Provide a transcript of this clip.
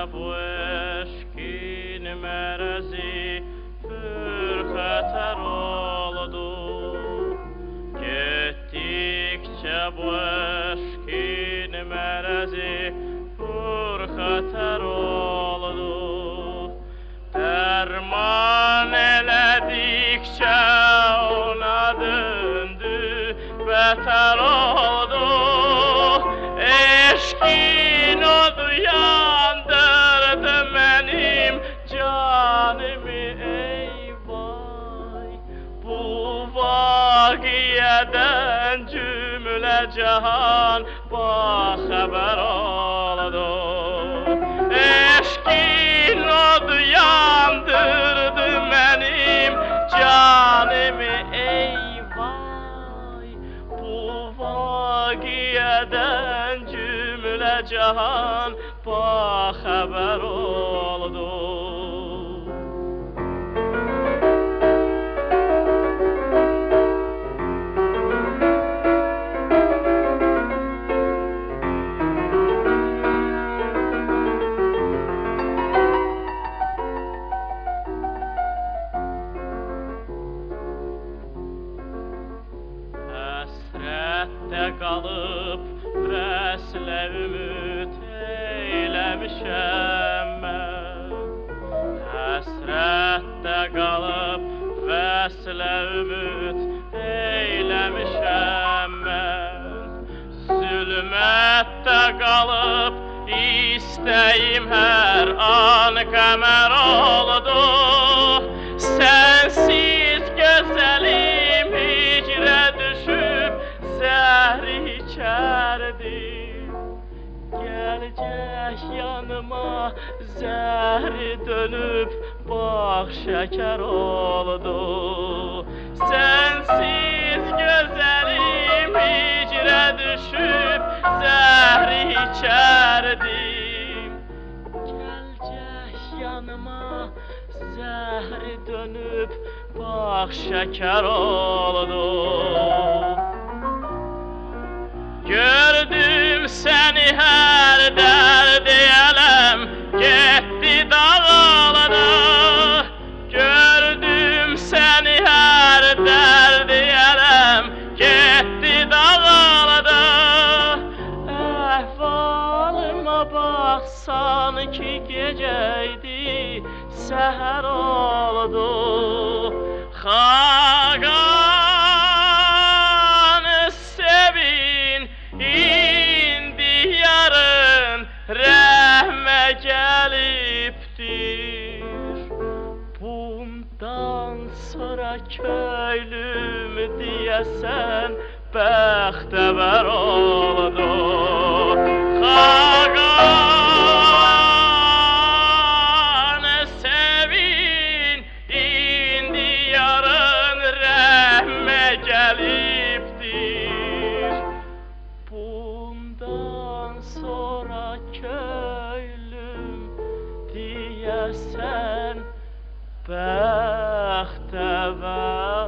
bu eşkin merezi pürxəter oldu. Getdikçe bu eşkin merezi pürxəter oldu. Derman eledikçe ona döndü, beter oldu. Eşkin odu yandırdı benim canımı, ey vay. Bu vakiyeden cümle cihan bahaber oldu. Eşkin odu yandırdı benim canımı, ey vay. Bu vakiyeden cümle cihan bahaber oldu. Həsrətdə qalıb vəslə ümid eyləmişəm mən. Həsrətdə qalıb vəslə ümid eyləmişəm mən. Zülmətdə qalıb istəyim hər an qəmər oldu. Sənsiz gözəlim hicrə düşüb zəhri içərdim. Gəlcək yanıma zəhri dönüb bağ şəkər oldu. Sənsiz gözəlim hicrə düşüb zəhri içərdim. Gəlcək yanıma zəhri dönüb bağ şəkər oldu. Gördüm səni hər dərd eləm getdi dağıldı. Gördüm səni hər dərd eləm getdi dağıldı. Əhvalıma baxsan ki gecəydi səhər oldu. Xaqanı sevin indi yarın rəhmə gəlibdir. Bundan sonra köylüm deyəsən bəxtəvər oldu. Xaqanı sevin indi yarın rəhmə gəlibdir. Bundan sonra köylüm deyəsən bəxtəvər